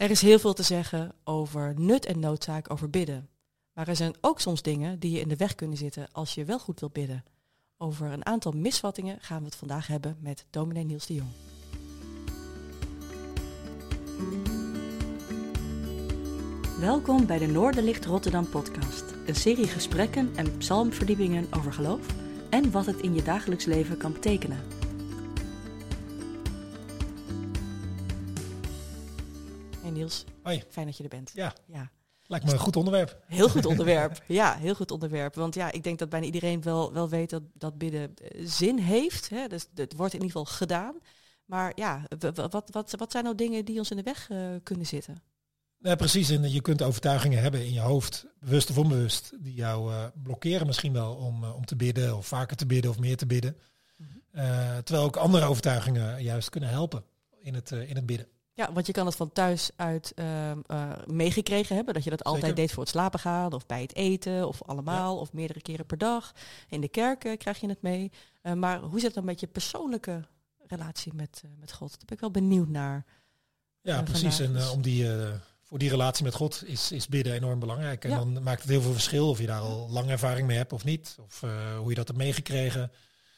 Er is heel veel te zeggen over nut en noodzaak over bidden. Maar er zijn ook soms dingen die je in de weg kunnen zitten als je wel goed wilt bidden. Over een aantal misvattingen gaan we het vandaag hebben met dominee Niels de Jong. Welkom bij de Noorderlicht Rotterdam podcast. Een serie gesprekken en psalmverdiepingen over geloof en wat het in je dagelijks leven kan betekenen. Hey Niels, Hoi. Fijn dat je er bent. Ja. Ja. Lijkt me een goed onderwerp. Heel goed onderwerp. Ja, heel goed onderwerp. Want ja, ik denk dat bijna iedereen wel weet dat bidden zin heeft. Hè? Dus het wordt in ieder geval gedaan. Maar ja, wat zijn nou dingen die ons in de weg kunnen zitten? Ja, precies. En je kunt overtuigingen hebben in je hoofd, bewust of onbewust, die jou blokkeren misschien wel om te bidden of vaker te bidden of meer te bidden. Mm-hmm. Terwijl ook andere overtuigingen juist kunnen helpen in het bidden. Ja, want je kan het van thuis uit meegekregen hebben. Dat je dat altijd deed voor het slapen gaan of bij het eten of allemaal of meerdere keren per dag. In de kerk krijg je het mee. Maar hoe zit het dan met je persoonlijke relatie met God? Daar ben ik wel benieuwd naar. Ja, precies. En voor die relatie met God is bidden enorm belangrijk. En dan maakt het heel veel verschil of je daar al lang ervaring mee hebt of niet. Of hoe je dat hebt meegekregen.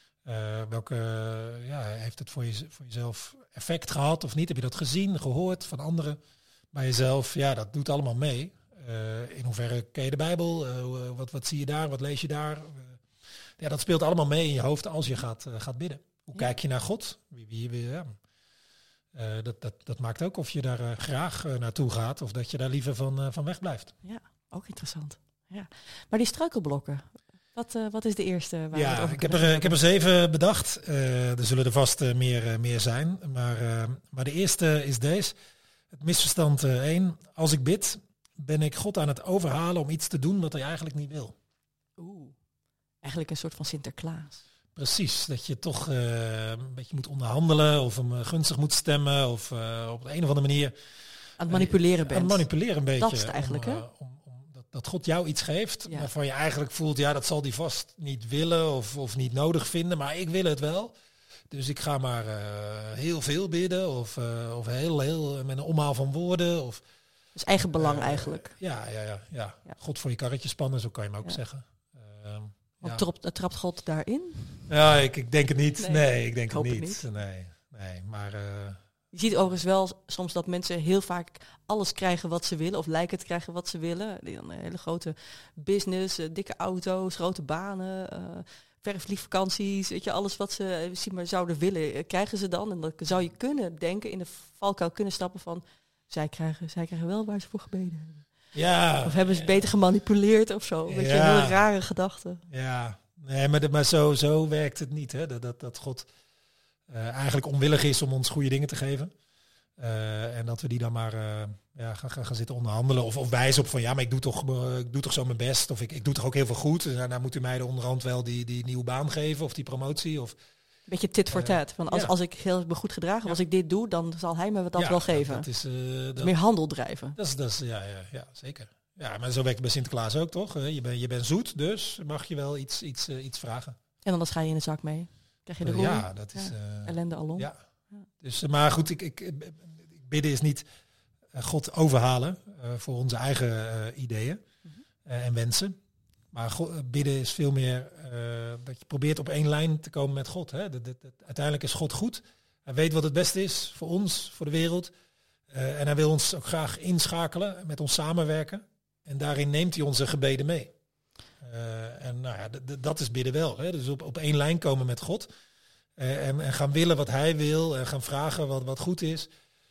Heeft het voor jezelf effect gehad of niet? Heb je dat gezien, gehoord van anderen bij jezelf? Ja, dat doet allemaal mee. In hoeverre ken je de Bijbel? Wat zie je daar? Wat lees je daar? Dat speelt allemaal mee in je hoofd als je gaat bidden. Hoe kijk je naar God? Dat maakt ook of je daar graag naartoe gaat of dat je daar liever van wegblijft. Ja, ook interessant. Ja. Maar die struikelblokken, wat is de eerste? Waar we het over ik heb er 7 bedacht. Er zullen er vast meer zijn. Maar de eerste is deze. Het misverstand 1. Als ik bid, ben ik God aan het overhalen om iets te doen wat hij eigenlijk niet wil. Eigenlijk een soort van Sinterklaas. Precies, dat je toch een beetje moet onderhandelen of hem gunstig moet stemmen of op de een of andere manier aan het manipuleren bent. Aan het manipuleren een beetje. Dat is het eigenlijk, hè? Dat God jou iets geeft, waarvan je eigenlijk voelt, dat zal die vast niet willen of niet nodig vinden, maar ik wil het wel. Dus ik ga maar heel veel bidden of heel met een omhaal van woorden. Dus eigen belang eigenlijk. Ja. God voor je karretje spannen, zo kan je hem ook zeggen. Trapt God daarin? Ja, ik denk het niet. Nee, ik denk het niet. niet. Nee, maar... Je ziet overigens wel soms dat mensen heel vaak alles krijgen wat ze willen, of lijken te krijgen wat ze willen. Die dan een hele grote business, dikke auto's, grote banen, verfvliegvakanties, weet je, alles wat ze misschien maar zouden willen, krijgen ze dan. En dan zou je kunnen denken, in de valkuil kunnen stappen van, zij krijgen wel waar ze voor gebeden hebben. Ja. Of hebben ze beter gemanipuleerd of zo. Weet je, een hele rare gedachte. Ja, nee, maar zo werkt het niet. Hè? Dat God eigenlijk onwillig is om ons goede dingen te geven. En dat we die dan maar gaan zitten onderhandelen. Of wijzen op van, maar ik doe toch zo mijn best. Of ik doe toch ook heel veel goed. En daarna moet u mij de onderhand wel die nieuwe baan geven of die promotie. Of beetje tit for tat. Van als ik heel me goed gedragen, als ik dit doe, dan zal hij me dat wel geven. Dat is, meer handel drijven. Dat is zeker. Ja, maar zo werkt het bij Sinterklaas ook, toch? Je bent zoet, dus mag je wel iets vragen. En anders ga je in de zak mee. Krijg je de roer. Ja, dat is... ellende alom. Ja. Dus, maar goed, bidden is niet God overhalen voor onze eigen ideeën en wensen. Maar bidden is veel meer dat je probeert op één lijn te komen met God. Hè? Uiteindelijk is God goed. Hij weet wat het beste is voor ons, voor de wereld. En hij wil ons ook graag inschakelen, met ons samenwerken. En daarin neemt hij onze gebeden mee. Dat is bidden wel. Hè? Dus op één lijn komen met God. En gaan willen wat hij wil. En gaan vragen wat goed is.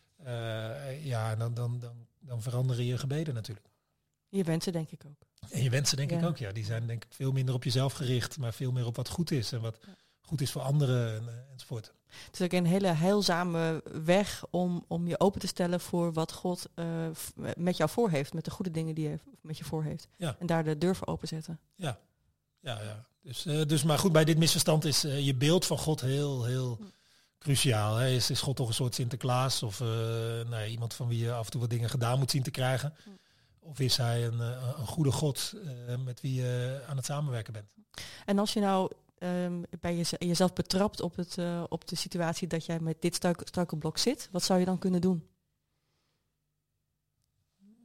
Dan veranderen je gebeden natuurlijk. Je wensen denk ik ook. En je wensen denk ik ook, ja. Die zijn denk ik veel minder op jezelf gericht, maar veel meer op wat goed is en wat goed is voor anderen enzovoort. Het is ook een hele heilzame weg om je open te stellen voor wat God met jou voor heeft, met de goede dingen die hij met je voor heeft. Ja. En daar de deur voor openzetten. Ja. Dus maar goed, bij dit misverstand is je beeld van God heel cruciaal. Hè? Is God toch een soort Sinterklaas of iemand van wie je af en toe wat dingen gedaan moet zien te krijgen? Of is hij een goede God met wie je aan het samenwerken bent? En als je nou bij jezelf betrapt op de situatie dat jij met dit struikelblok zit, wat zou je dan kunnen doen?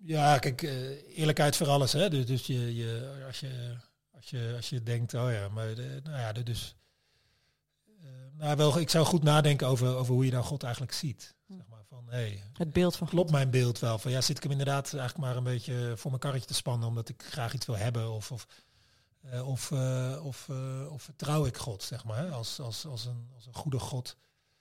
Ja, kijk, eerlijkheid voor alles. Hè? Dus als je denkt, oh ja, maar dus. Ik zou goed nadenken over hoe je dan God eigenlijk ziet. Zeg maar, van, het beeld van klopt mijn beeld wel? Van, zit ik hem inderdaad eigenlijk maar een beetje voor mijn karretje te spannen omdat ik graag iets wil hebben? Of vertrouw ik God, zeg maar, als een goede God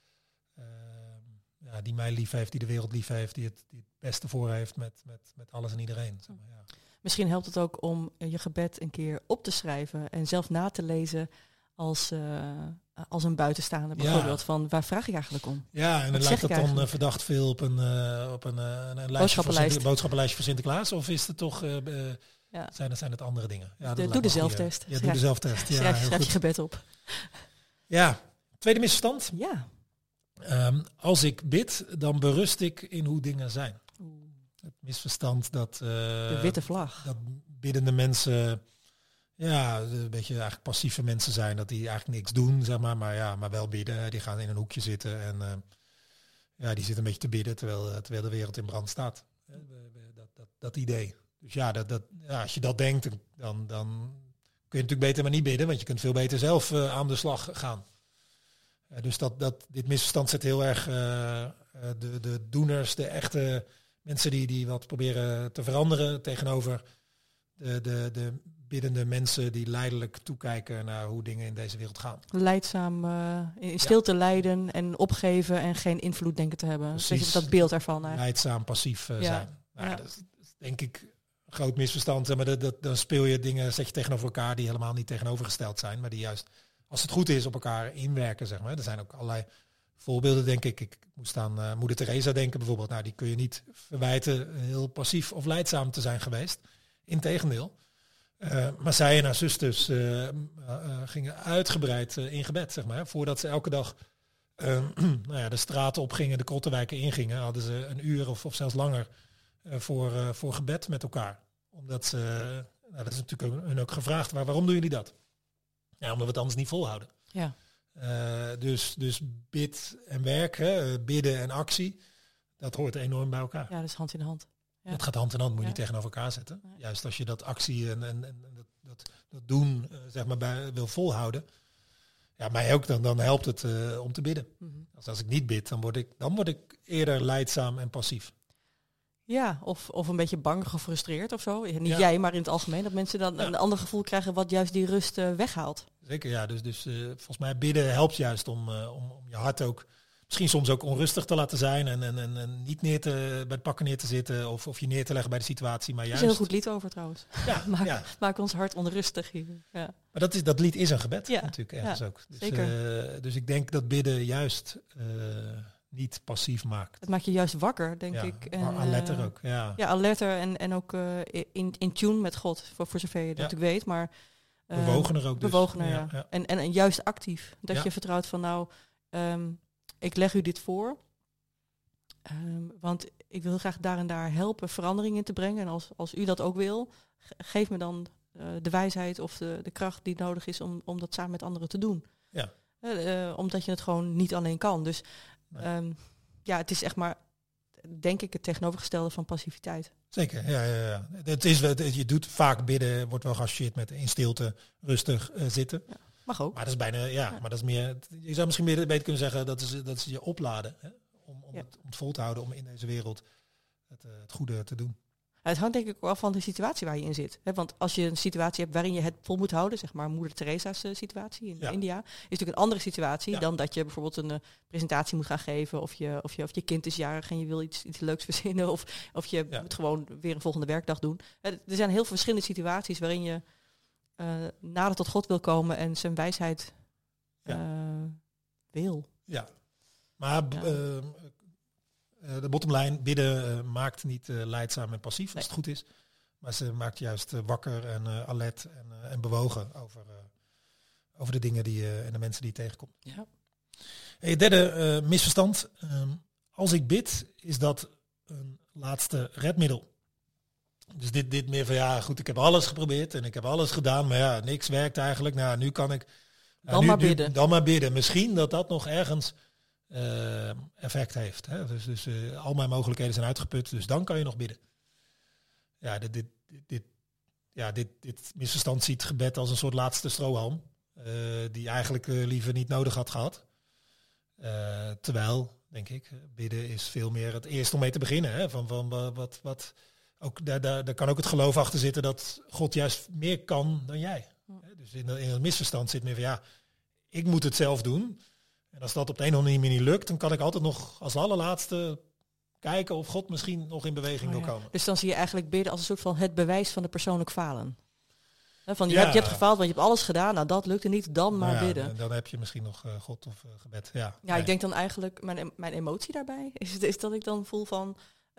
die mij lief heeft, die de wereld lief heeft, die het beste voor heeft met alles en iedereen. Zeg maar, ja. Misschien helpt het ook om je gebed een keer op te schrijven en zelf na te lezen als een buitenstaander bijvoorbeeld. Van waar vraag ik eigenlijk om? Ja, en dan lijkt dat dan verdacht veel op een boodschappenlijstje voor Sinterklaas, of is het toch zijn het andere dingen? Ja, doe de zelftest. Ja, doe de zelftest. Ja, schrijf je gebed op. Ja, tweede misverstand. Ja. Als ik bid, dan berust ik in hoe dingen zijn. Het misverstand dat de witte vlag. Dat biddende mensen een beetje eigenlijk passieve mensen zijn, dat die eigenlijk niks doen, zeg maar wel bidden. Die gaan in een hoekje zitten en die zitten een beetje te bidden terwijl de wereld in brand staat. Dat idee. Dus als je dat denkt, dan kun je natuurlijk beter maar niet bidden, want je kunt veel beter zelf aan de slag gaan. Dus dit misverstand zet heel erg de doeners, de echte mensen die wat proberen te veranderen tegenover de biddende mensen die lijdelijk toekijken naar hoe dingen in deze wereld gaan. Leidzaam, in stilte lijden en opgeven en geen invloed denken te hebben. Precies. Dat beeld ervan. Leidzaam, passief zijn. Dat is denk ik een groot misverstand. Maar dan speel je dingen, zet je tegenover elkaar die helemaal niet tegenovergesteld zijn, maar die juist, als het goed is, op elkaar inwerken, zeg maar. Er zijn ook allerlei voorbeelden, denk ik. Ik moest aan Moeder Teresa denken bijvoorbeeld. Nou, die kun je niet verwijten heel passief of leidzaam te zijn geweest. Integendeel. Maar zij en haar zusters gingen uitgebreid in gebed, zeg maar. Voordat ze elke dag de straten opgingen, de krottenwijken ingingen, hadden ze een uur of zelfs langer voor gebed met elkaar. Omdat ze, dat is natuurlijk hun ook gevraagd, waarom doen jullie dat? Ja, omdat we het anders niet volhouden. Ja. Dus bid en werk, bidden en actie, dat hoort enorm bij elkaar. Ja, dat is hand in hand. Ja. Dat gaat hand in hand, moet je niet tegenover elkaar zetten. Ja. Juist als je dat actie en dat doen zeg maar wil volhouden. Ja, mij ook, dan helpt het om te bidden. Mm-hmm. Als ik niet bid, dan word ik eerder leidzaam en passief. Ja, of een beetje bang, gefrustreerd of zo. Niet jij, maar in het algemeen. Dat mensen dan een ander gevoel krijgen wat juist die rust weghaalt. Zeker, ja. Dus volgens mij bidden helpt juist om je hart ook misschien soms ook onrustig te laten zijn en niet bij het pakken neer te zitten of je neer te leggen bij de situatie. Maar juist... Er is een heel goed lied over trouwens. Ja, maak ons hart onrustig hier. Ja. Maar dat lied is een gebed natuurlijk ergens ook. Dus, zeker. Dus ik denk dat bidden juist niet passief maakt. Het maakt je juist wakker, denk ik. En, alerter ook. Ja, alerter en ook in tune met God, voor zover je dat natuurlijk weet. Maar bewogener ook dus. Bewogener, ja. En juist actief. Dat je vertrouwt van ik leg u dit voor. Want ik wil graag daar en daar helpen verandering in te brengen. En als u dat ook wil, geef me dan de wijsheid of de kracht die nodig is om dat samen met anderen te doen. Ja. Omdat je het gewoon niet alleen kan. Dus het is echt maar, denk ik, het tegenovergestelde van passiviteit. Zeker, ja. Het is, je doet vaak bidden, wordt wel geassocieerd met in stilte, rustig zitten. Ja. Mag ook. Maar dat is bijna, maar dat is meer. Je zou misschien beter kunnen zeggen dat is je opladen, hè? Om het vol te houden, om in deze wereld het goede te doen. Het hangt denk ik wel van de situatie waar je in zit. Hè? Want als je een situatie hebt waarin je het vol moet houden, zeg maar Moeder Teresa's situatie in India, is natuurlijk een andere situatie dan dat je bijvoorbeeld een presentatie moet gaan geven of je kind is jarig en je wil iets leuks verzinnen of je moet gewoon weer een volgende werkdag doen. Er zijn heel veel verschillende situaties waarin je nader tot God wil komen en zijn wijsheid wil. Ja, maar de bottomline, bidden maakt niet leidzaam en passief als het goed is. Maar ze maakt juist wakker en alert en bewogen over de dingen en de mensen die je tegenkomt. Ja. Het derde misverstand. Als ik bid, is dat een laatste redmiddel. Dus dit meer van goed, ik heb alles geprobeerd en ik heb alles gedaan, maar niks werkt eigenlijk. Nou, nu kan ik dan maar bidden. Misschien dat nog ergens effect heeft. Hè? Dus al mijn mogelijkheden zijn uitgeput, dus dan kan je nog bidden. dit misverstand ziet gebed als een soort laatste strohalm. Die eigenlijk liever niet nodig had gehad. Terwijl, denk ik, bidden is veel meer het eerst om mee te beginnen. Hè? Van wat ook, daar kan ook het geloof achter zitten dat God juist meer kan dan jij. Dus in het misverstand zit meer van ik moet het zelf doen. En als dat op de een of andere manier niet lukt, dan kan ik altijd nog als allerlaatste kijken of God misschien nog in beweging wil komen. Dus dan zie je eigenlijk bidden als een soort van het bewijs van de persoonlijk falen. Je hebt gefaald, want je hebt alles gedaan. Nou, dat lukte niet, dan maar bidden. Dan heb je misschien nog God of gebed. Ik denk dan eigenlijk, mijn emotie daarbij is dat ik dan voel van...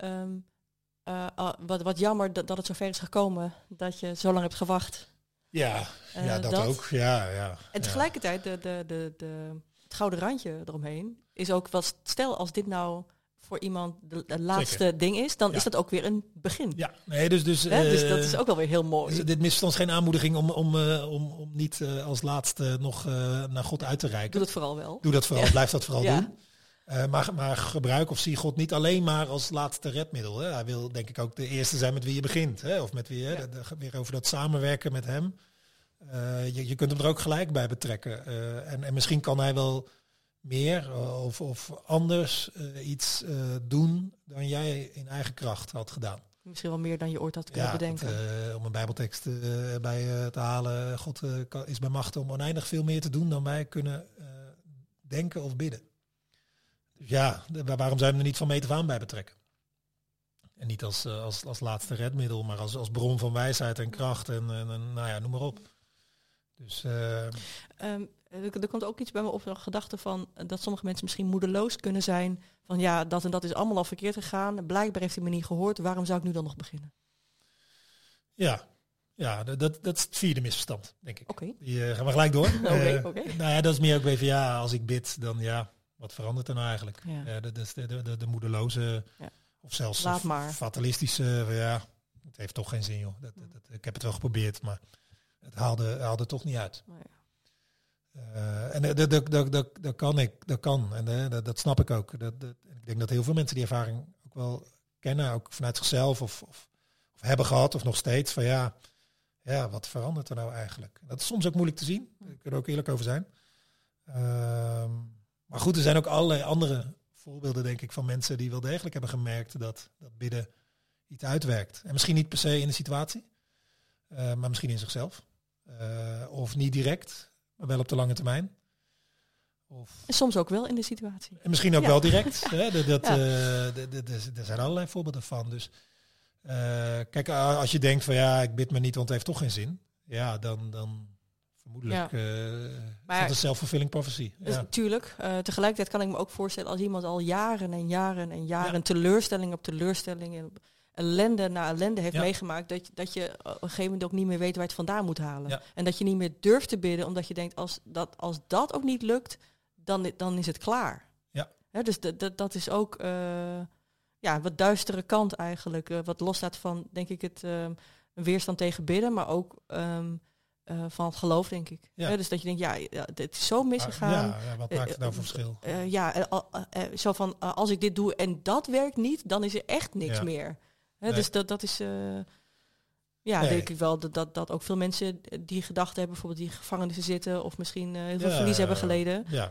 wat jammer dat het zover is gekomen, dat je zo lang hebt gewacht. Dat ook. Ja. En tegelijkertijd, het gouden randje eromheen is ook wat, stel als dit nou voor iemand de laatste ding is, dan is dat ook weer een begin. Ja, nee, dus dus dat is ook wel weer heel mooi. Dus dit misverstand is geen aanmoediging om niet als laatste nog naar God uit te reiken. Doe dat vooral wel. Doe dat vooral, blijf dat vooral doen. Maar gebruik of zie God niet alleen maar als laatste redmiddel. Hè. Hij wil denk ik ook de eerste zijn met wie je begint. Hè. Of met wie weer over dat samenwerken met hem. Je kunt hem er ook gelijk bij betrekken. En misschien kan hij wel meer of anders iets doen dan jij in eigen kracht had gedaan. Misschien wel meer dan je ooit had kunnen bedenken. Om een bijbeltekst bij te halen. God is bij macht om oneindig veel meer te doen dan wij kunnen denken of bidden. Dus waarom zou je hem er niet van meet af aan bij betrekken? En niet als laatste redmiddel, maar als bron van wijsheid en kracht en noem maar op. Dus... Er komt ook iets bij me op, een gedachte van dat sommige mensen misschien moedeloos kunnen zijn. Van dat en dat is allemaal al verkeerd gegaan. Blijkbaar heeft hij me niet gehoord. Waarom zou ik nu dan nog beginnen? Dat is het vierde misverstand, denk ik. Oké. Die gaan we gelijk door. Oké. Dat is meer ook weer van als ik bid, dan wat verandert er nou eigenlijk? Ja. Dat is de moedeloze of zelfs fatalistische, het heeft toch geen zin, joh. Ik heb het wel geprobeerd, maar het haalde toch niet uit. Oh, ja. En dat kan. En dat snap ik ook. Ik denk dat heel veel mensen die ervaring ook wel kennen, ook vanuit zichzelf of hebben gehad of nog steeds. Van wat verandert er nou eigenlijk? Dat is soms ook moeilijk te zien. Daar kunnen we ook eerlijk over zijn. Maar goed, er zijn ook allerlei andere voorbeelden, denk ik, van mensen die wel degelijk hebben gemerkt dat bidden iets uitwerkt. En misschien niet per se in de situatie, maar misschien in zichzelf. Of niet direct, maar wel op de lange termijn. En soms ook wel in de situatie. En misschien ook wel direct. Hè? Er zijn allerlei voorbeelden van. Dus kijk, als je denkt van ik bid me niet, want het heeft toch geen zin. Ja, dan vermoedelijk is dat een self-fulfilling prophecy. Dus, tuurlijk. Tegelijkertijd kan ik me ook voorstellen als iemand al jaren en jaren en jaren teleurstelling op teleurstelling en ellende na ellende heeft meegemaakt, dat je op een gegeven moment ook niet meer weet waar je het vandaan moet halen. Ja. En dat je niet meer durft te bidden, omdat je denkt, als dat ook niet lukt, dan is het klaar. Ja. Dus dat is ook wat duistere kant eigenlijk. Wat losstaat van, denk ik, een weerstand tegen bidden, maar ook van het geloof, denk ik. Ja. Dus dat je denkt, het is zo misgegaan. Wat maakt het nou voor verschil? Zo van, als ik dit doe en dat werkt niet, dan is er echt niks meer. Nee. Dus dat is... denk ik wel dat ook veel mensen die gedachten hebben, bijvoorbeeld die in gevangenissen zitten of misschien heel veel verlies hebben geleden. Ja.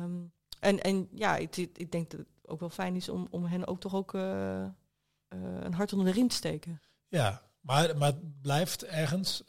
Ik denk dat het ook wel fijn is om hen ook toch ook een hart onder de riem te steken. Ja, maar het blijft ergens,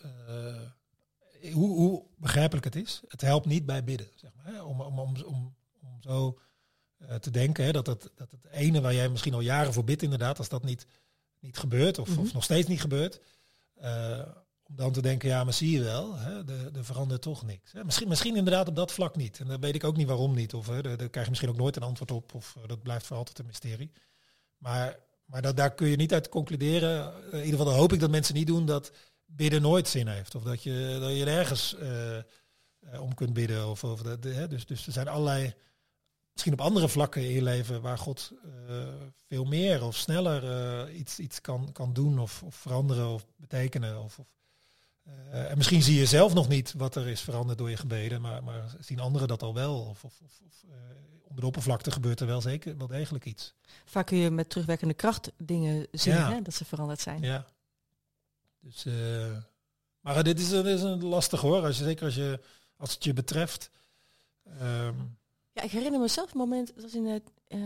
hoe begrijpelijk het is, het helpt niet bij bidden, zeg maar. Hè? Om zo te denken, hè, dat het ene waar jij misschien al jaren voor bidt inderdaad, als dat niet gebeurt of nog steeds niet gebeurt, om dan te denken, maar zie je wel, hè, er verandert toch niks. Hè. Misschien inderdaad op dat vlak niet. En dan weet ik ook niet waarom niet. Of daar krijg je misschien ook nooit een antwoord op. Of dat blijft voor altijd een mysterie. Maar daar kun je niet uit concluderen. In ieder geval hoop ik dat mensen niet doen dat bidden nooit zin heeft. Of dat je ergens om kunt bidden. Dus er zijn allerlei, misschien op andere vlakken in je leven waar God veel meer of sneller iets kan doen of veranderen of betekenen. En misschien zie je zelf nog niet wat er is veranderd door je gebeden, maar zien anderen dat al wel. Of onder de oppervlakte gebeurt er wel degelijk iets. Vaak kun je met terugwerkende kracht dingen zien, hè, dat ze veranderd zijn. Ja, Dus, maar dit is een lastig hoor, als het je betreft. Ja, ik herinner mezelf een moment, dat was in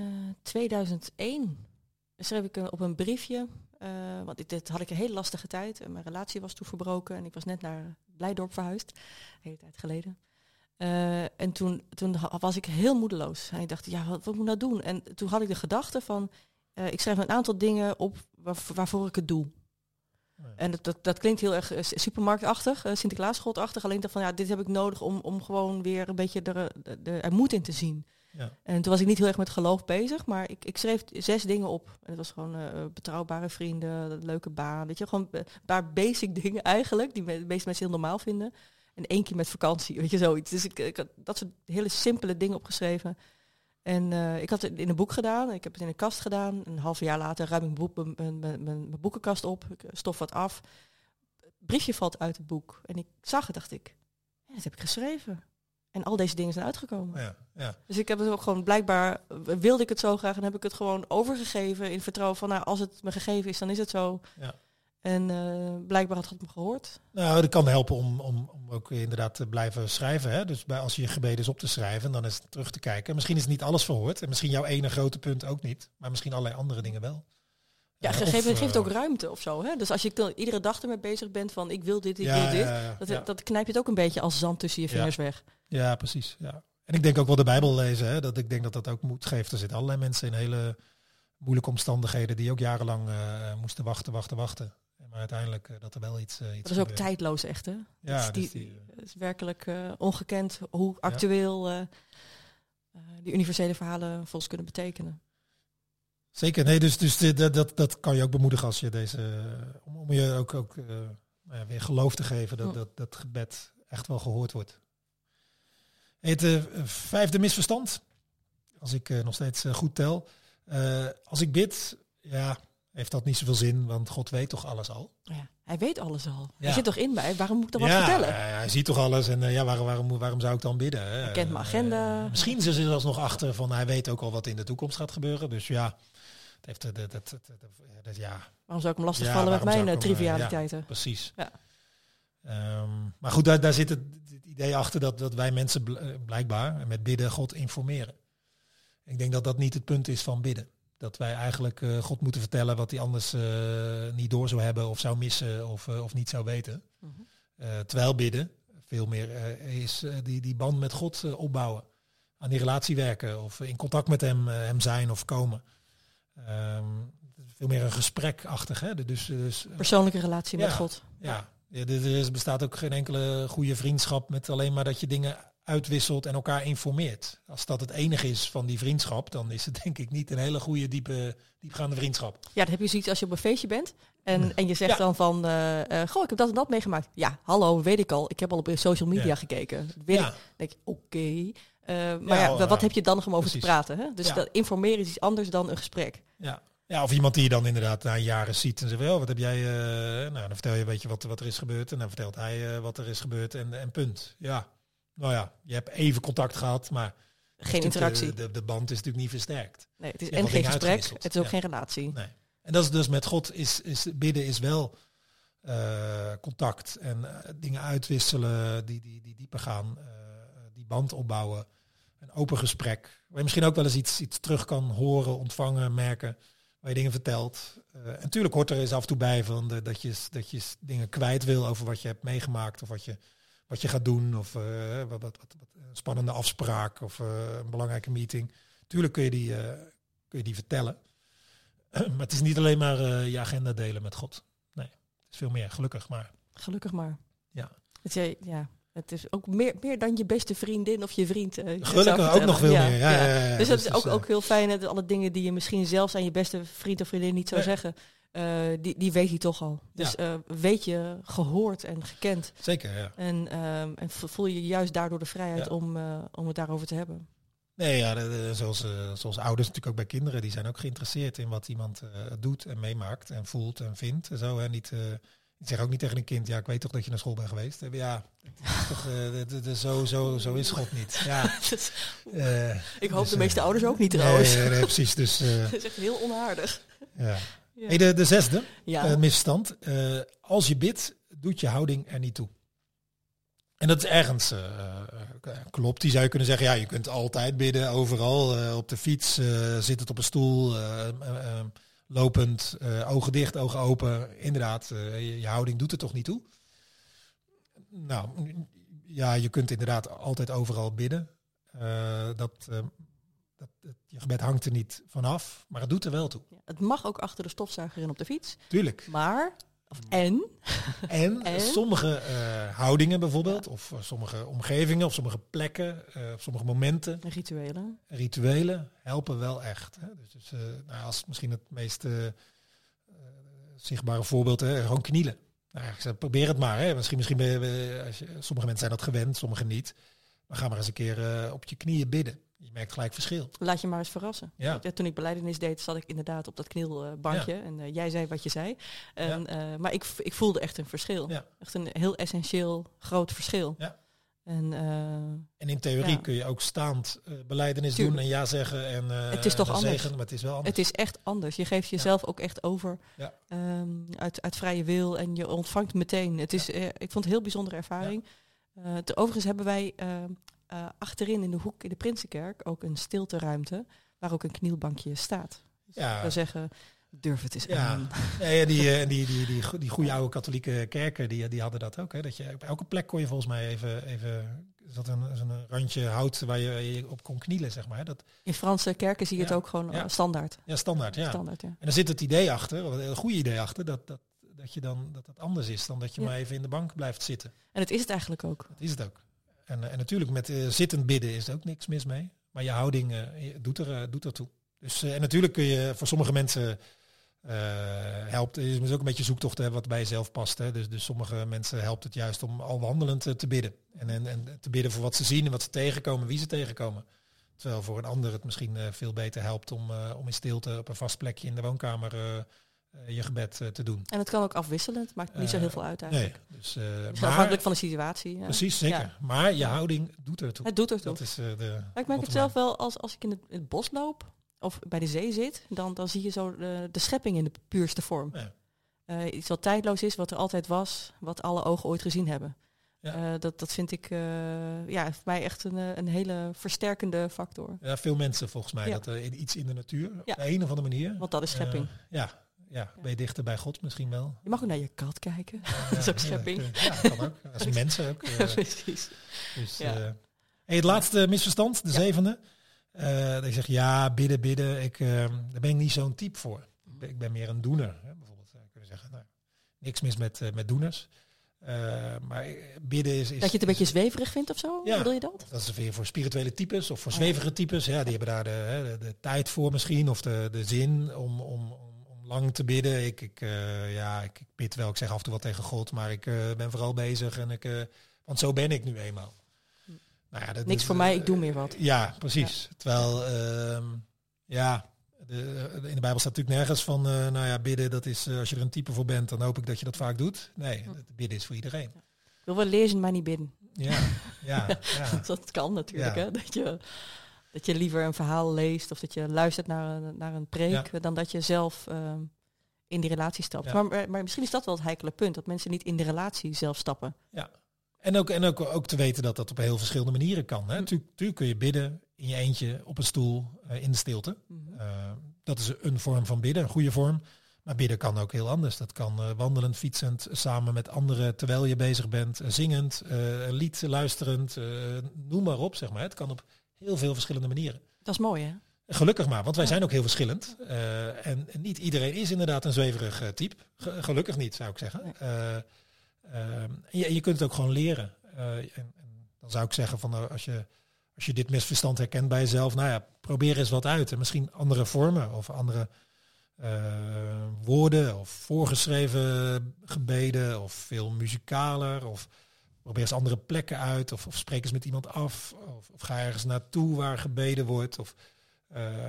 2001. Schreef ik op een briefje, want dit had ik een hele lastige tijd. En mijn relatie was toen verbroken en ik was net naar Blijdorp verhuisd, een hele tijd geleden. En toen was ik heel moedeloos. En ik dacht, ja, wat moet ik nou doen? En toen had ik de gedachte van, ik schrijf een aantal dingen op waarvoor ik het doe. Ja. En dat klinkt heel erg supermarktachtig, Sinterklaasgodachtig. Alleen dacht van, ja, dit heb ik nodig om gewoon weer een beetje er moed in te zien. Ja. En toen was ik niet heel erg met geloof bezig, maar ik schreef 6 dingen op. En het was gewoon betrouwbare vrienden, leuke baan, weet je, gewoon een paar basic dingen eigenlijk, die de meeste mensen heel normaal vinden. En 1 keer met vakantie, weet je, zoiets. Dus ik had dat soort hele simpele dingen opgeschreven. En ik had het in een boek gedaan, ik heb het in een kast gedaan. Een half jaar later ruim ik mijn boekenkast op, ik stof wat af. Het briefje valt uit het boek. En ik zag het, dacht ik, ja, dat heb ik geschreven. En al deze dingen zijn uitgekomen. Ja, ja. Dus ik heb het ook gewoon, blijkbaar wilde ik het zo graag en heb ik het gewoon overgegeven in vertrouwen van, nou, als het me gegeven is, dan is het zo. Ja. En blijkbaar had God me gehoord. Nou, dat kan helpen om ook inderdaad te blijven schrijven. Hè? Dus als je gebeden is op te schrijven, dan is het terug te kijken. Misschien is niet alles verhoord. En misschien jouw ene grote punt ook niet. Maar misschien allerlei andere dingen wel. Ja, geeft ook ruimte of zo. Hè? Dus als je iedere dag ermee bezig bent van ik wil dit, ik wil dit. Dat knijp je het ook een beetje als zand tussen je vingers weg. Ja, precies. Ja. En ik denk ook wel de Bijbel lezen. Hè? Dat ik denk dat dat ook moed geeft. Er zitten allerlei mensen in hele moeilijke omstandigheden die ook jarenlang moesten wachten. Maar uiteindelijk dat er wel iets dat is ook tijdloos echt, hè? Ja, het is werkelijk ongekend hoe actueel die universele verhalen voor ons kunnen betekenen. Zeker, nee, dus dat kan je ook bemoedigen als je om je ook weer geloof te geven dat gebed echt wel gehoord wordt. Het 5e misverstand, als ik nog steeds goed tel. Als ik bid, ja, heeft dat niet zoveel zin, want God weet toch alles al? Ja, hij weet alles al. Ja. Hij zit toch in mij? Waarom moet ik dan wat vertellen? Ja, hij ziet toch alles en waarom zou ik dan bidden? Hij kent mijn agenda. Misschien zit er zelfs nog achter van hij weet ook al wat in de toekomst gaat gebeuren. Dus ja, het heeft waarom zou ik hem lastigvallen met mijn trivialiteiten? Ja, precies. Ja. Maar goed, daar zit het idee achter dat wij mensen blijkbaar met bidden God informeren. Ik denk dat dat niet het punt is van bidden. Dat wij eigenlijk God moeten vertellen wat hij anders niet door zou hebben of zou missen of niet zou weten. Mm-hmm. Terwijl bidden veel meer is die band met God opbouwen. Aan die relatie werken of in contact met hem zijn of komen. Veel meer een gesprekachtig. Hè? Dus persoonlijke relatie met God. Ja. Er bestaat ook geen enkele goede vriendschap met alleen maar dat je dingen uitwisselt en elkaar informeert. Als dat het enige is van die vriendschap, dan is het denk ik niet een hele goede, diepgaande vriendschap. Ja, dat heb je zoiets als je op een feestje bent en je zegt dan van, goh, ik heb dat en dat meegemaakt. Ja, hallo, weet ik al. Ik heb al op social media gekeken. Dan denk ik, oké. Maar wat heb je dan nog om over te praten? Hè? Dus dat informeren is iets anders dan een gesprek. Ja. Ja, of iemand die je dan inderdaad na jaren ziet en zegt, wat heb jij, dan vertel je, weet je wat er is gebeurd en dan vertelt hij wat er is gebeurd en punt. Ja. Nou ja, je hebt even contact gehad, maar geen interactie. De band is natuurlijk niet versterkt. Nee, het is en geen gesprek, het is ook geen relatie. Nee. En dat is dus met God, is bidden is wel contact en dingen uitwisselen die dieper gaan, die band opbouwen, een open gesprek. Waar je misschien ook wel eens iets terug kan horen, ontvangen, merken, waar je dingen vertelt. En natuurlijk hoort er eens af en toe bij van dat je dingen kwijt wil over wat je hebt meegemaakt of wat je gaat doen of wat een spannende afspraak of een belangrijke meeting. Tuurlijk kun je die vertellen. Maar het is niet alleen maar je agenda delen met God. Nee, het is veel meer. Gelukkig maar. Gelukkig maar. Ja. Het is ook meer dan je beste vriendin of je vriend. Gelukkig ook nog veel meer. Ja. Dus dat is ook heel fijn. Dat alle dingen die je misschien zelfs aan je beste vriend of vriendin niet zou zeggen. Die weet hij toch al. Dus weet je gehoord en gekend. Zeker, ja. En voel je juist daardoor de vrijheid om het daarover te hebben. Nee, ja, zoals ouders natuurlijk ook bij kinderen. Die zijn ook geïnteresseerd in wat iemand doet en meemaakt en voelt en vindt. En zo, hè. Ik zeg ook niet tegen een kind, ja, ik weet toch dat je naar school bent geweest. Ja, zo is God niet. Ja. Ik hoop de meeste ouders ook niet trouwens. Nee, precies. Dus, dat is echt heel onaardig. Ja. Ja. Hey, de zesde Ja. misverstand. Als je bidt, doet je houding er niet toe. En dat is ergens klopt. Die zou je kunnen zeggen, ja, je kunt altijd bidden, overal. Op de fiets, zittend op een stoel, lopend, ogen dicht, ogen open. Inderdaad, je houding doet er toch niet toe. Nou, ja, je kunt inderdaad altijd overal bidden. Je gebed hangt er niet vanaf, maar het doet er wel toe. Ja, het mag ook achter de stofzuiger in op de fiets. Tuurlijk. Maar, en Sommige houdingen bijvoorbeeld, of sommige omgevingen, of sommige plekken, of sommige momenten, rituelen helpen wel echt. Hè. Dus als misschien het meest zichtbare voorbeeld, hè, gewoon knielen. Nou, ik zeg, probeer het maar. Hè. Misschien sommige mensen zijn dat gewend, sommige niet. Maar ga maar eens een keer op je knieën bidden. Je merkt gelijk verschil. Laat je maar eens verrassen. Ja. Toen ik belijdenis deed, zat ik inderdaad op dat knielbankje. Ja. En jij zei wat je zei. Maar ik voelde echt een verschil. Ja. Echt een heel essentieel groot verschil. Ja. En in theorie kun je ook staand belijdenis doen en ja zeggen. En, het is toch anders. Zegen, maar het is wel anders. Het is echt anders. Je geeft jezelf ook echt over uit vrije wil. En je ontvangt meteen. Het is, ik vond het een heel bijzondere ervaring. Ja. Overigens hebben wij... achterin in de hoek in de Prinsenkerk ook een stilteruimte waar ook een knielbankje staat. Dus ik zou zeggen, durf het eens aan. Ja, die goede oude katholieke kerken, die hadden dat ook. Hè? Dat je op elke plek kon je volgens mij even zat een randje hout waar je op kon knielen, zeg maar. Dat, in Franse kerken zie je het ook gewoon standaard. Ja, standaard, ja. Standaard, ja. En er zit het idee achter, een goede idee achter, dat het anders is dan dat je maar even in de bank blijft zitten. En het is het eigenlijk ook. Dat is het ook. En natuurlijk met zittend bidden is er ook niks mis mee. Maar je houding doet er toe. Dus, en natuurlijk kun je voor sommige mensen helpt. Je moet ook een beetje zoektocht hebben wat bij jezelf past. Hè. Dus sommige mensen helpt het juist om al wandelend te bidden. En te bidden voor wat ze zien en wat ze tegenkomen, wie ze tegenkomen. Terwijl voor een ander het misschien veel beter helpt om in stilte op een vast plekje in de woonkamer je gebed te doen. En het kan ook afwisselend, maakt niet zo heel veel uit eigenlijk. Nee, dus, afhankelijk van de situatie. Precies, zeker. Ja. Maar je houding doet er toe. Het doet er toe. Dat is ik merk het zelf wel als ik in het bos loop of bij de zee zit, dan zie je zo de schepping in de puurste vorm. Ja. Iets wat tijdloos is, wat er altijd was, wat alle ogen ooit gezien hebben. Ja. Dat vind ik voor mij echt een hele versterkende factor. Ja, veel mensen volgens mij dat iets in de natuur, op een of andere manier. Want dat is schepping. Ben je dichter bij God misschien wel. Je mag ook naar je kat kijken. Dat is ook schepping. Ja, kan ook. Als mensen ook. Precies. Dus, het laatste misverstand, de zevende. Dat ik zeg, bidden. Daar ben ik niet zo'n type voor. Ik ben meer een doener. Hè, bijvoorbeeld kunnen zeggen, niks mis met doeners. Maar bidden is... Dat je het een beetje zweverig vindt of zo? Ja, bedoel je dat? Dat is weer voor spirituele types of voor zweverige types. Ja, die hebben daar de tijd voor misschien of de zin om lang te bidden. Ik bid wel, ik zeg af en toe wat tegen God, maar ik ben vooral bezig want zo ben ik nu eenmaal. Nou ja, niks voor mij, ik doe meer wat. Ja, precies. Ja. Terwijl, in de Bijbel staat natuurlijk nergens van, bidden, dat is, als je er een type voor bent, dan hoop ik dat je dat vaak doet. Nee, bidden is voor iedereen. Ik wil wel lezen, maar niet bidden. Ja. Dat kan natuurlijk, hè. Dat je liever een verhaal leest of dat je luistert naar een preek, dan dat je zelf in die relatie stapt. Ja. Maar misschien is dat wel het heikele punt, dat mensen niet in de relatie zelf stappen. Ja. En ook te weten dat dat op heel verschillende manieren kan. Hè. Tuurlijk kun je bidden in je eentje op een stoel in de stilte. Dat is een vorm van bidden, een goede vorm. Maar bidden kan ook heel anders. Dat kan wandelend, fietsend, samen met anderen terwijl je bezig bent, zingend, een lied luisterend, noem maar op, zeg maar. Het kan op heel veel verschillende manieren. Dat is mooi, hè? Gelukkig maar, want wij zijn ook heel verschillend. En niet iedereen is inderdaad een zweverig type. Gelukkig niet, zou ik zeggen. Je kunt het ook gewoon leren. En dan zou ik zeggen, van als je dit misverstand herkent bij jezelf, probeer eens wat uit. En misschien andere vormen of andere woorden of voorgeschreven gebeden of veel muzikaler. Of probeer eens andere plekken uit of spreek eens met iemand af. Of ga ergens naartoe waar gebeden wordt. Of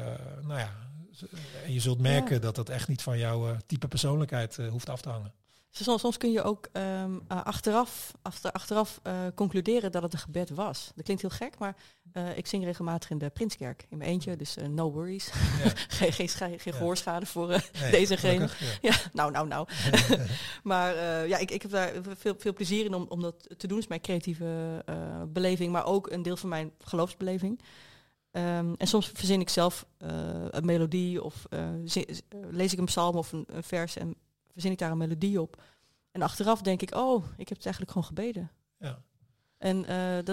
en je zult merken dat dat echt niet van jouw type persoonlijkheid hoeft af te hangen. Soms kun je ook achteraf concluderen dat het een gebed was. Dat klinkt heel gek, maar ik zing regelmatig in de Prinskerk in mijn eentje, dus no worries. Ja. geen gehoorschade voor dezegene. Ja, nou. Maar ik heb daar veel plezier in om dat te doen. Dat is mijn creatieve beleving, maar ook een deel van mijn geloofsbeleving. En soms verzin ik zelf een melodie of lees ik een psalm of een vers en verzin ik daar een melodie op. En achteraf denk ik, ik heb het eigenlijk gewoon gebeden. Ja. En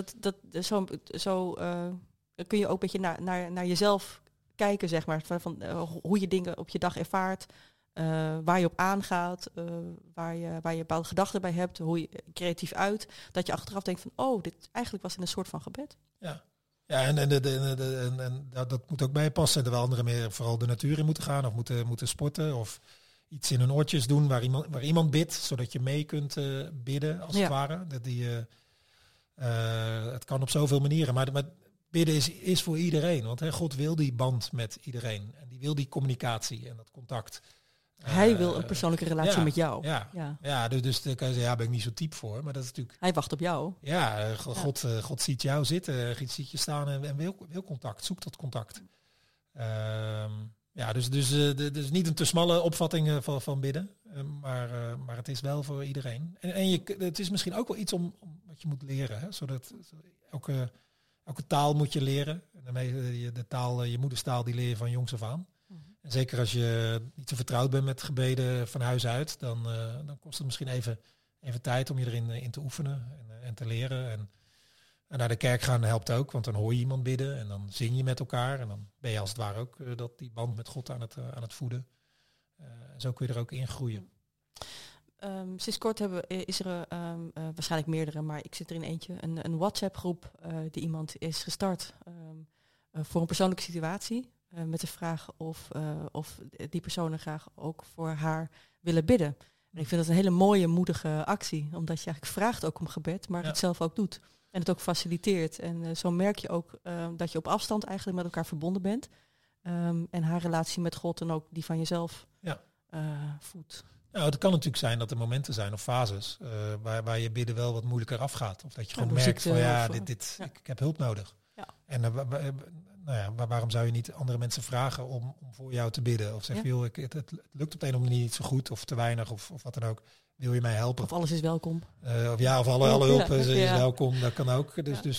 zo kun je ook een beetje naar jezelf kijken, zeg maar. Van hoe je dingen op je dag ervaart, waar je op aangaat, waar je bepaalde gedachten bij hebt, hoe je creatief uit. Dat je achteraf denkt van, dit eigenlijk was in een soort van gebed. Ja. Ja, en dat moet ook bij je passen. Terwijl anderen meer vooral de natuur in moeten gaan of moeten sporten of iets in hun oortjes doen waar iemand bidt, zodat je mee kunt bidden, als het ware. Het kan op zoveel manieren, maar bidden is voor iedereen. Want God wil die band met iedereen. En die wil die communicatie en dat contact. Hij wil een persoonlijke relatie met jou. Ja, dus dan kan je zeggen, ben ik niet zo type voor. Maar dat is natuurlijk... Hij wacht op jou. Ja, God ziet jou zitten, ziet je staan en wil contact. Zoekt dat contact. Dus niet een te smalle opvatting van bidden. Maar het is wel voor iedereen. En het is misschien ook wel iets om wat je moet leren. Hè? Zodat elke taal moet je leren. En daarmee de taal, je moederstaal, die leer je van jongs af aan. En zeker als je niet zo vertrouwd bent met gebeden van huis uit, dan kost het misschien even tijd om je erin in te oefenen en te leren. En naar de kerk gaan helpt ook, want dan hoor je iemand bidden en dan zing je met elkaar. En dan ben je als het ware ook die band met God aan het voeden. En zo kun je er ook in groeien. Sinds kort is er waarschijnlijk meerdere, maar ik zit er in eentje, een WhatsApp-groep die iemand is gestart voor een persoonlijke situatie. Met de vraag of die personen graag ook voor haar willen bidden. En ik vind dat een hele mooie, moedige actie. Omdat je eigenlijk vraagt ook om gebed, maar het zelf ook doet. En het ook faciliteert. En zo merk je ook dat je op afstand eigenlijk met elkaar verbonden bent. En haar relatie met God en ook die van jezelf voedt. Nou, het kan natuurlijk zijn dat er momenten zijn of fases waar je bidden wel wat moeilijker afgaat. Of dat je gewoon merkt van ik heb hulp nodig. Ja. En waarom zou je niet andere mensen vragen om voor jou te bidden? Of zeg je, het lukt op de een of andere manier niet zo goed of te weinig of wat dan ook. Wil je mij helpen? Of alles is welkom. Of alle hulp is welkom. Dat kan ook.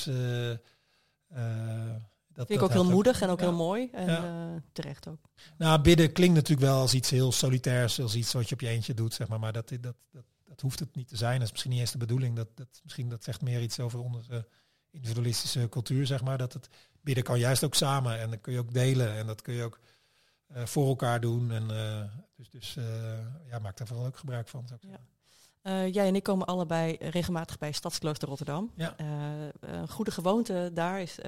Dat vind ik ook heel moedig en ook heel mooi. En terecht ook. Nou, bidden klinkt natuurlijk wel als iets heel solitairs, als iets wat je op je eentje doet, zeg maar. Maar dat hoeft het niet te zijn. Dat is misschien niet eens de bedoeling. Dat zegt meer iets over onze individualistische cultuur, zeg maar. Dat het bidden kan juist ook samen en dat kun je ook delen en dat kun je ook voor elkaar doen. En maak daar vooral ook gebruik van. Jij en ik komen allebei regelmatig bij Stadsklooster Rotterdam. Ja. Een goede gewoonte daar is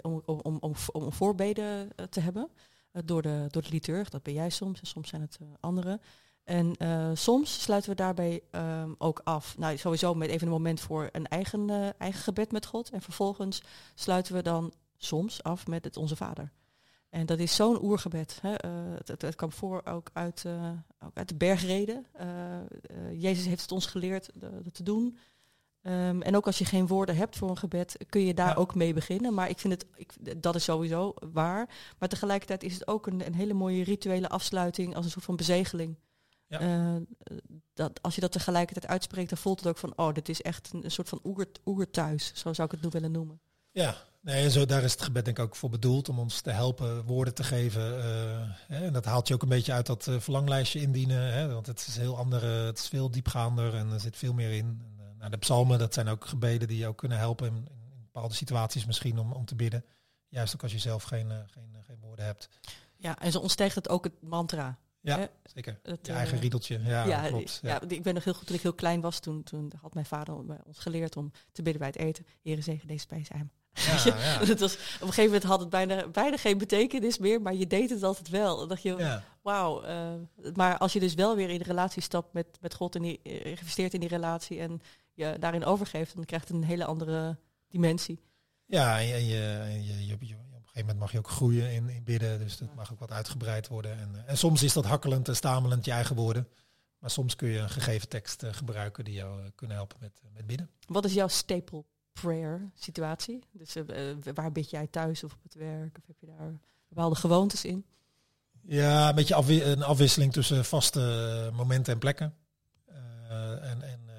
om voorbeden te hebben door de liturg. Dat ben jij soms en soms zijn het anderen. En soms sluiten we daarbij ook af. Nou, sowieso met even een moment voor een eigen gebed met God. En vervolgens sluiten we dan soms af met het Onze Vader. En dat is zo'n oergebed. Hè? Het kwam voor ook uit de bergreden. Jezus heeft het ons geleerd dat te doen. En ook als je geen woorden hebt voor een gebed, kun je daar ook mee beginnen. Maar ik vind dat is sowieso waar. Maar tegelijkertijd is het ook een hele mooie rituele afsluiting als een soort van bezegeling. Ja. Als je dat tegelijkertijd uitspreekt, dan voelt het ook van, dit is echt een soort van oerthuis. Zo zou ik het nu willen noemen. Ja, daar is het gebed denk ik ook voor bedoeld, om ons te helpen woorden te geven. En dat haalt je ook een beetje uit dat verlanglijstje indienen. Want het is het is veel diepgaander en er zit veel meer in. De psalmen, dat zijn ook gebeden die je ook kunnen helpen in bepaalde situaties misschien om te bidden. Juist ook als je zelf geen woorden hebt. Ja, en zo ontsteegt het ook het mantra. Ja, zeker. Je eigen riedeltje. Ja, klopt. Ja. Ik ben nog heel goed toen ik heel klein was. Toen had mijn vader ons geleerd om te bidden bij het eten. Heere zegen deze spijs aan. Het was, op een gegeven moment had het bijna geen betekenis meer, maar je deed het altijd wel. Dan dacht je, wauw. Maar als je dus wel weer in de relatie stapt met God en investeert in die relatie en je daarin overgeeft, dan krijgt het een hele andere dimensie. Ja, en je op een gegeven moment mag je ook groeien in bidden, dus dat mag ook wat uitgebreid worden. En soms is dat hakkelend en stamelend je eigen woorden. Maar soms kun je een gegeven tekst gebruiken die jou kunnen helpen met bidden. Wat is jouw staple prayer situatie? Dus waar bid jij thuis of op het werk? Of heb je daar bepaalde gewoontes in? Ja, een beetje een afwisseling tussen vaste momenten en plekken. En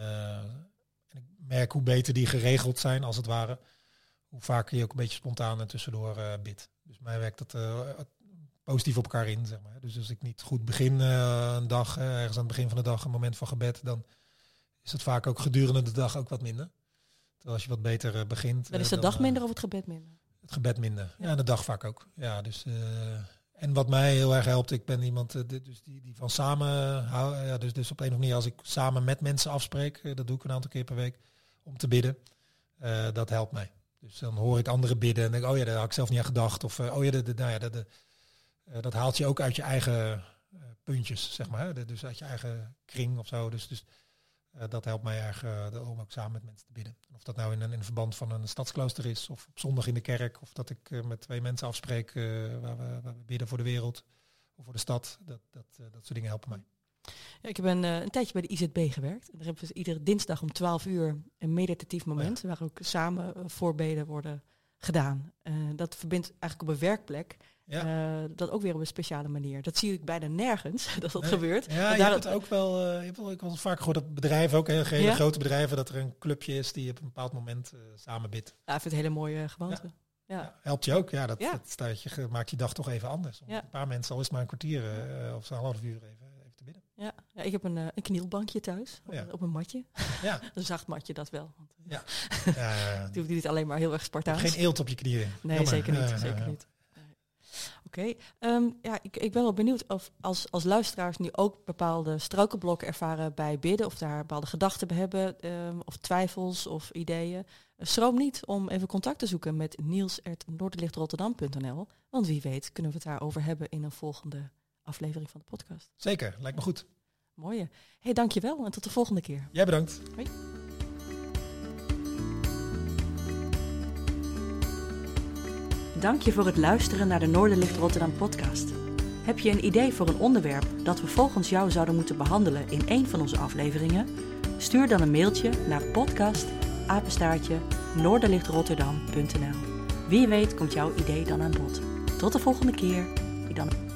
ik merk hoe beter die geregeld zijn, als het ware. Hoe vaker je ook een beetje spontaan en tussendoor bidt. Dus mij werkt dat positief op elkaar in, zeg maar. Dus als ik niet goed begin een dag, ergens aan het begin van de dag, een moment van gebed, dan is het vaak ook gedurende de dag ook wat minder. Terwijl als je wat beter begint... Dan is de dag minder of het gebed minder? Het gebed minder. Ja, de dag vaak ook. Ja, dus... En wat mij heel erg helpt, ik ben iemand dus die van samen houden. Ja, dus op een of andere manier als ik samen met mensen afspreek, dat doe ik een aantal keer per week, om te bidden. Dat helpt mij. Dus dan hoor ik anderen bidden en denk, oh ja, daar had ik zelf niet aan gedacht. Of dat haalt je ook uit je eigen puntjes, zeg maar. Hè? Dus uit je eigen kring of zo. Dus dat helpt mij erg om ook samen met mensen te bidden. Of dat nou in een verband van een stadsklooster is, of op zondag in de kerk, of dat ik met 2 mensen afspreek waar we bidden voor de wereld of voor de stad. Dat soort dingen helpen mij. Ja, ik heb een tijdje bij de IZB gewerkt. En daar hebben we iedere dinsdag om 12 uur een meditatief moment, waar ook samen voorbeden worden gedaan. Dat verbindt eigenlijk op een werkplek. Ja. Dat ook weer op een speciale manier. Dat zie ik bijna nergens dat gebeurt. Ja, je hebt het ook wel. Ik heb wel vaak gehoord dat bedrijven ook, hele grote bedrijven, dat er een clubje is die op een bepaald moment samen bidt. Ja, ik vind het een hele mooie gewoonte. Ja. Helpt je ook. Ja, dat maakt je dag toch even anders. Om een paar mensen, al is het maar een kwartier of een half uur even te bidden. Ja, ik heb een knielbankje thuis op een matje. Ja. Een zacht matje dat wel. Want, die hoeft niet alleen maar heel erg Spartaans. Geen eelt op je knieën. Nee, zeker niet. Zeker niet. Oké. Ik ben wel benieuwd of als luisteraars nu ook bepaalde struikelblokken ervaren bij bidden, of daar bepaalde gedachten bij hebben, of twijfels of ideeën. Schroom niet om even contact te zoeken met niels@noorderlichtrotterdam.nl, want wie weet kunnen we het daarover hebben in een volgende aflevering van de podcast. Zeker, lijkt me goed. Mooie. Hey, dankjewel en tot de volgende keer. Jij bedankt. Hoi. Dank je voor het luisteren naar de Noorderlicht Rotterdam podcast. Heb je een idee voor een onderwerp dat we volgens jou zouden moeten behandelen in een van onze afleveringen? Stuur dan een mailtje naar podcast@noorderlichtrotterdam.nl. Wie weet komt jouw idee dan aan bod. Tot de volgende keer.